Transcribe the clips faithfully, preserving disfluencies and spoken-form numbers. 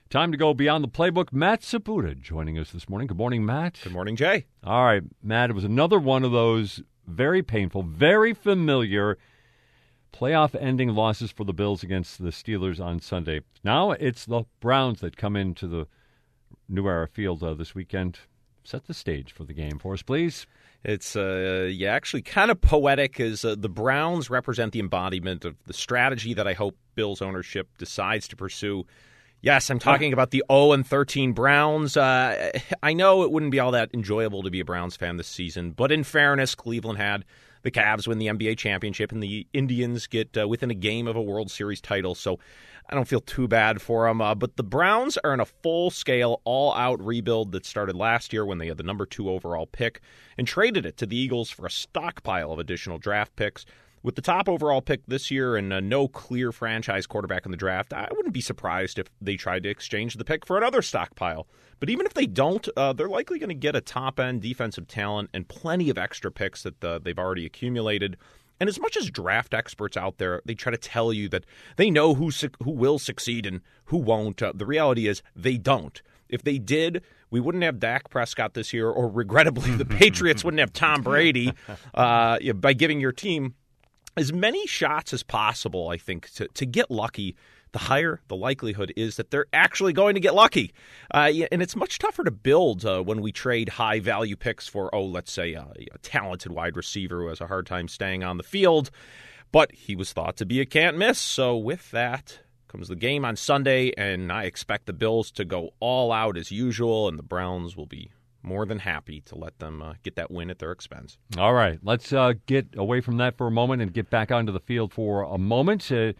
Time to go beyond the playbook. Matt Saputo joining us this morning. Good morning, Matt. Good morning, Jay. All right, Matt, it was another one of those very painful, very familiar playoff-ending losses for the Bills against the Steelers on Sunday. Now it's the Browns that come into the New Era Field uh, this weekend. Set the stage for the game for us, please. It's, uh, yeah, actually kind of poetic as uh, the Browns represent the embodiment of the strategy that I hope Bills ownership decides to pursue. Yes, I'm talking about the oh and thirteen Browns. Uh, I know it wouldn't be all that enjoyable to be a Browns fan this season, but in fairness, Cleveland had the Cavs win the N B A championship and the Indians get uh, within a game of a World Series title, so I don't feel too bad for them. Uh, but the Browns are in a full-scale, all-out rebuild that started last year when they had the number two overall pick and traded it to the Eagles for a stockpile of additional draft picks. With the top overall pick this year and uh, no clear franchise quarterback in the draft, I wouldn't be surprised if they tried to exchange the pick for another stockpile. But even if they don't, uh, they're likely going to get a top-end defensive talent and plenty of extra picks that uh, they've already accumulated. And as much as draft experts out there, they try to tell you that they know who su- who will succeed and who won't, uh, the reality is they don't. If they did, we wouldn't have Dak Prescott this year, or regrettably, the Patriots wouldn't have Tom Brady uh, by giving your team as many shots as possible, I think, to, to get lucky. The higher the likelihood is that they're actually going to get lucky. Uh, and it's much tougher to build uh, when we trade high-value picks for, oh, let's say a, a talented wide receiver who has a hard time staying on the field. But he was thought to be a can't-miss. So with that comes the game on Sunday, and I expect the Bills to go all out as usual, and the Browns will be more than happy to let them uh, get that win at their expense. All right, let's uh, get away from that for a moment and get back onto the field for a moment. Uh,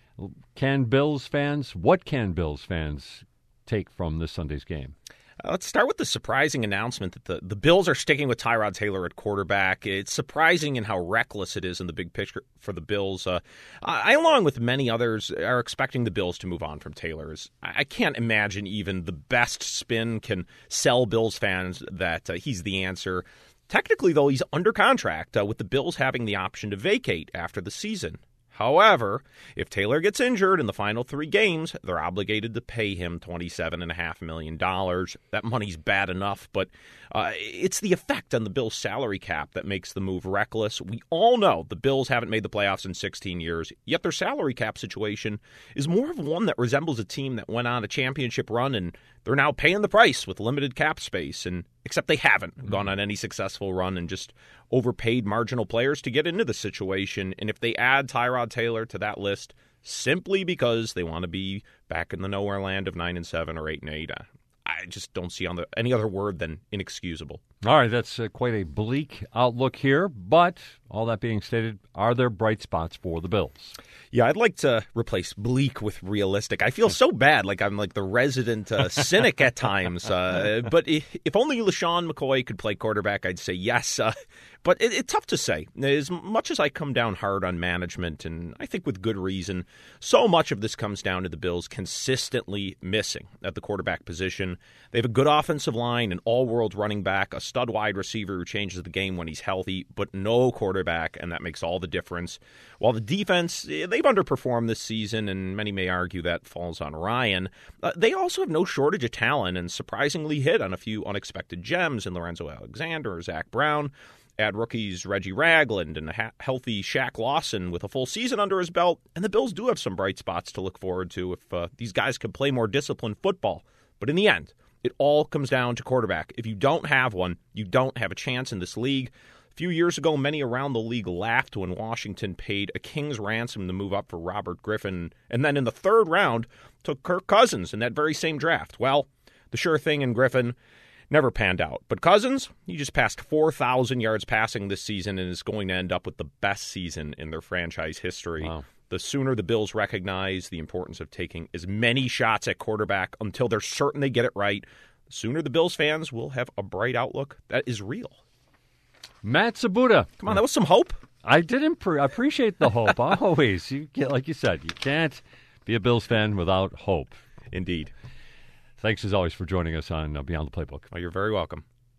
can Bills fans, what can Bills fans take from this Sunday's game? Uh, let's start with the surprising announcement that the, the Bills are sticking with Tyrod Taylor at quarterback. It's surprising in how reckless it is in the big picture for the Bills. Uh, I, along with many others, are expecting the Bills to move on from Taylor. I can't imagine even the best spin can sell Bills fans that uh, he's the answer. Technically, though, he's under contract, uh, with the Bills having the option to vacate after the season. However, if Taylor gets injured in the final three games, they're obligated to pay him twenty-seven point five million dollars. That money's bad enough, but uh, it's the effect on the Bills' salary cap that makes the move reckless. We all know the Bills haven't made the playoffs in sixteen years, yet their salary cap situation is more of one that resembles a team that went on a championship run and they're now paying the price with limited cap space, and except they haven't gone on any successful run and just overpaid marginal players to get into the situation. And if they add Tyrod Taylor to that list simply because they want to be back in the nowhere land of nine and seven or eight and eight, I just don't see on the, any other word than inexcusable. All right, that's uh, quite a bleak outlook here. But all that being stated, are there bright spots for the Bills? Yeah, I'd like to replace bleak with realistic. I feel so bad, like I'm like the resident uh, cynic at times. Uh, but if, if only LaShawn McCoy could play quarterback, I'd say yes. Uh, but it, it's tough to say. As much as I come down hard on management, and I think with good reason, so much of this comes down to the Bills consistently missing at the quarterback position. They have a good offensive line, an all-world running back, a stud wide receiver who changes the game when he's healthy, but no quarterback, and that makes all the difference. While the defense, they've underperformed this season, and many may argue that falls on Ryan, uh, they also have no shortage of talent and surprisingly hit on a few unexpected gems in Lorenzo Alexander or Zach Brown. Add rookies Reggie Ragland and a ha- healthy Shaq Lawson with a full season under his belt, and the Bills do have some bright spots to look forward to if uh, these guys can play more disciplined football. But in the end, it all comes down to quarterback. If you don't have one, you don't have a chance in this league. A few years ago, many around the league laughed when Washington paid a king's ransom to move up for Robert Griffin, and then in the third round took Kirk Cousins in that very same draft. Well, the sure thing in Griffin never panned out. But Cousins, he just passed four thousand yards passing this season and is going to end up with the best season in their franchise history. Wow. The sooner the Bills recognize the importance of taking as many shots at quarterback until they're certain they get it right, the sooner the Bills fans will have a bright outlook that is real. Matt Saputo. Come on, that was some hope. I did imp- appreciate the hope. Always. You get, like you said, you can't be a Bills fan without hope. Indeed. Thanks, as always, for joining us on uh, Beyond the Playbook. Oh, you're very welcome.